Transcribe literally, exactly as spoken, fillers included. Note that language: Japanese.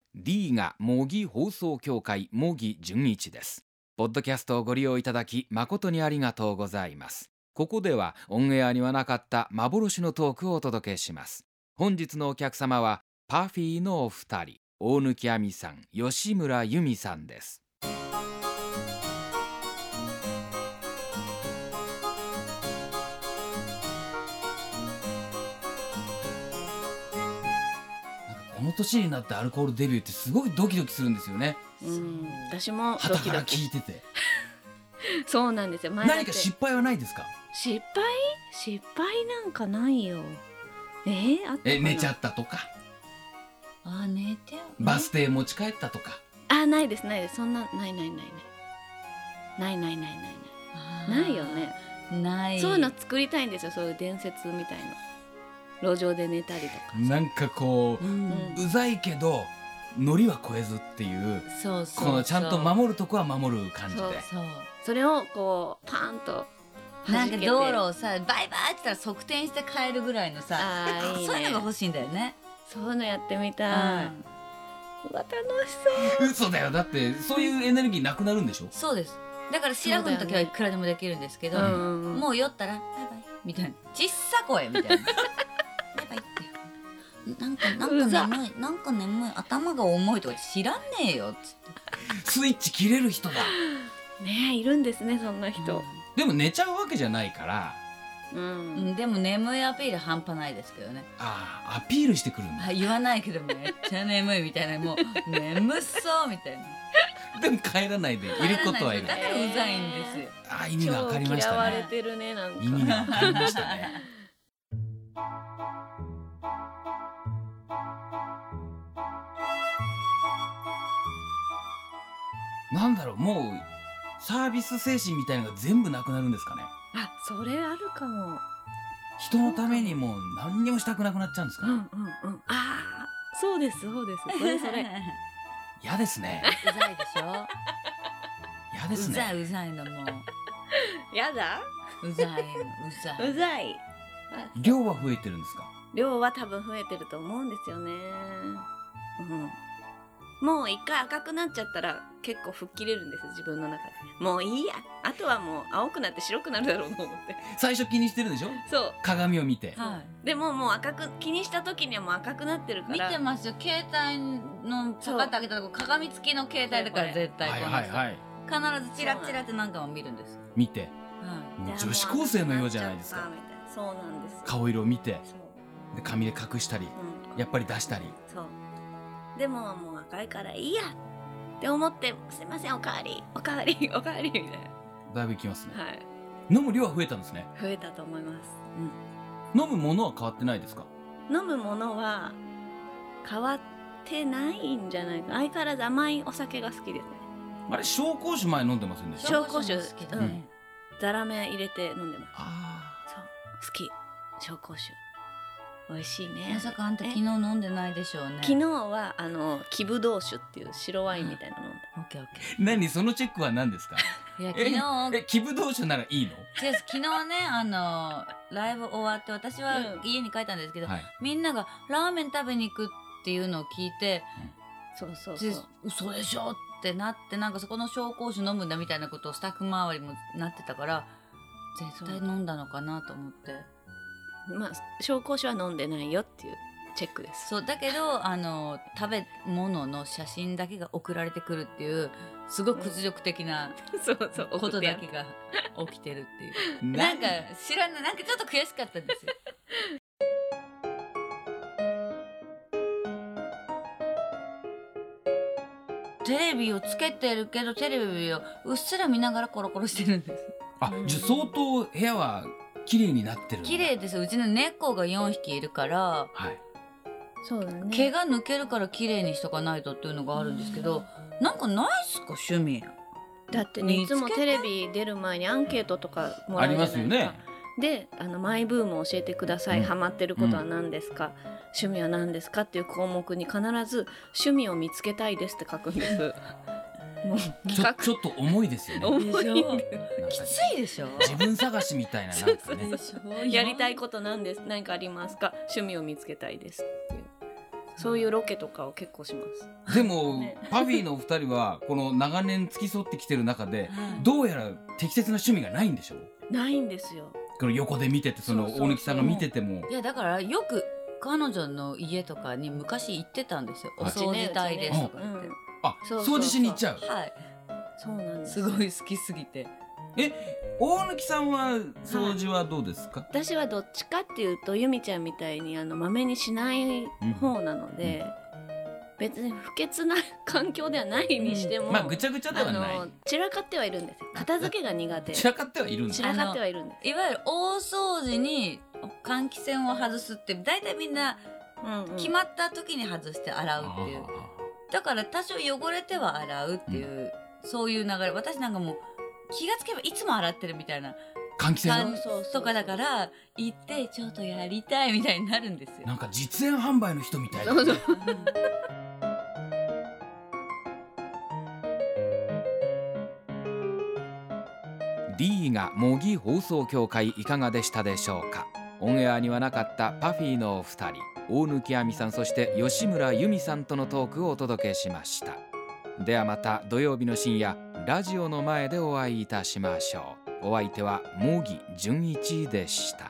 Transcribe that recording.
D が模擬放送協会模擬純一です。ポッドキャストをご利用いただき誠にありがとうございます。ここではオンエアにはなかった幻のトークをお届けします。本日のお客様はパフィーのお二人、大貫亜美さん、吉村由美さんです。この年になってアルコールデビューってすごいドキドキするんですよね。 うん、私もドキドキ。 傍から聞いててそうなんですよ。前だって何か失敗はないですか？ 失敗失敗なんかないよ。えー、あったかな。 え寝ちゃったとか、 あ寝てバス停持ち帰ったとか。 あないですないです。そんなないないないないないないないないないないよね。 ない。 そういうの作りたいんですよ。そういう伝説みたいな。路上で寝たりとか。 なんかこう、うん、うざいけどノリは超えずっていう、 そうそうそう、 このちゃんと守るとこは守る感じで、 そうそう、それをこうパーンとなんか道路をさバイバイって言ったら側転して帰るぐらいのさ、 あいいね、 そういうのが欲しいんだよね。 そういうのやってみたい、うん、うわ楽しそう。 嘘だよ。だってそういうエネルギーなくなるんでしょ。 そうです。だからシラフの時はいくらでもできるんですけど、ね、もう酔ったらバイバイみたいな小さ声みたいなバイバイってなんかなんか眠いなんか眠い頭が重いとか知らんねえよっつってスイッチ切れる人だねえ、いるんですねそんな人、うん、 でも寝ちゃうわけじゃないから、 うん、でも眠いアピール半端ないですけどね。 ああアピールしてくるんだ。 言わないけどめっちゃ眠いみたいな、もう眠そうみたいなでも帰らないでいることはいる。 だからうざいんですよ。 あ意味が分かりましたね。 超嫌われてるね。なんか意味が分かりましたねなんだろう、もうサービス精神みたいなのが全部なくなるんですかね。 あ、それあるかも。 人のためにもう何にもしたくなくなっちゃうんですか。 うんうんうん。ああ、そうですそうです。それそれ。 嫌ですね。 うざいでしょ。 嫌ですね。 うざいうざいのもう。 やだ。 うざいのうざい。 うざい。 量は増えてるんですか。 量は多分増えてると思うんですよね。うん。もう一回赤くなっちゃったら結構吹っ切れるんです、自分の中で。もういいや、あとはもう青くなって白くなるだろうと思って最初気にしてるでしょ。 そう鏡を見て、 はい、 でももう赤く気にした時にはもう赤くなってるから見てますよ。携帯のパカッて開けたとこ鏡付きの携帯だから絶対はいはいはい、 必ずチラチラって何回も見るんです。 見て、 はい、 もう女子高生のようじゃないですか。 そうなんです。 顔色を見てで紙で隠したり、うん、やっぱり出したり。 そうでももう赤いからいいやって思って、すいませんおかわりおかわりおかわりみたいな。 だいぶいきますね。 はい。 飲む量は増えたんですね。 増えたと思います、 うん、飲むものは変わってないですか。 飲むものは変わってないんじゃないか。相変わらず甘いお酒が好きですね。 あれ紹興酒前飲んでませんでした。 紹興酒好きだね、うん、ザラメ入れて飲んでます。 あそう好き紹興酒美味しいね。 まさかあんた昨日飲んでないでしょうね。 昨日はあの木ぶどう酒っていう白ワインみたいなの飲んだ。 オッケーオッケー。 何そのチェックは何ですか。 いや昨日え木ぶどう酒ならいいの。 違う昨日ねあのライブ終わって私は家に帰ったんですけど、うんはい、みんながラーメン食べに行くっていうのを聞いて、 うん、そうそうそう嘘でしょってなって、なんかそこの紹興酒飲むんだみたいなことをスタッフ周りもなってたから絶対飲んだのかなと思って。 まあ紹興酒は飲んでないよっていうチェックです。 そうだけどあの食べ物の写真だけが送られてくるっていうすごく屈辱的なことだけが起きてるっていう。なんか知らない、なんかちょっと悔しかったんですよ。テレビをつけてるけどテレビをうっすら見ながらコロコロしてるんです。 あ、じゃあ相当部屋は綺麗になってる。 綺麗です。うちの猫がよんひきいるから、はい、 そうだね、 毛が抜けるから綺麗にしとかないとっていうのがあるんですけど、なんかないっすか趣味。 だってねいつもテレビ出る前にアンケートとかもらうじゃないですか。ありますよね。であのマイブームを教えてください、うん、ハマってることは何ですか、うん、趣味は何ですかっていう項目に必ず趣味を見つけたいですって書くんです。 もうちょ、ちょっと重いですよね。 重いきついでしょ。 自分探しみたいな、なんかね。 やりたいことなんです、何かありますか、趣味を見つけたいですっていう。 そういうロケとかを結構します。 でも、 ね、 パフィーのお二人はこの長年付き添ってきてる中で、どうやら適切な趣味がないんでしょう。 ないんですよ。 この横で見てて、その大貫さんが見てても、 いやだからよく彼女の家とかに昔行ってたんですよ。お掃除隊ですとか言って、うん、 あ、掃除しに行っちゃう。 はい、 そうなんです。 すごい好きすぎて。 え、大貫さんは掃除はどうですか？ はい、私はどっちかっていうと由美ちゃんみたいにあのまめにしない方なので、うん、別に不潔な環境ではないにしても、 うん、まあぐちゃぐちゃではない。 あの散らかってはいるんですよ。片付けが苦手。 散らかってはいるんです。 散らかってはいるんです。 いわゆる大掃除に換気扇を外すって大体みんな決まった時に外して洗うっていう、うんうん、だから多少汚れては洗うっていう、うん、そういう流れ。私なんかもう気がつけばいつも洗ってるみたいな換気扇とかだから行ってちょっとやりたいみたいになるんですよ。 なんか実演販売の人みたいな、ね、そうそうD が模擬放送協会いかがでしたでしょうか。オンエアにはなかったパフィーのお二人、大貫亜美さん、そして吉村由美さんとのトークをお届けしました。ではまた土曜日の深夜、ラジオの前でお会いいたしましょう。お相手は茂木純一でした。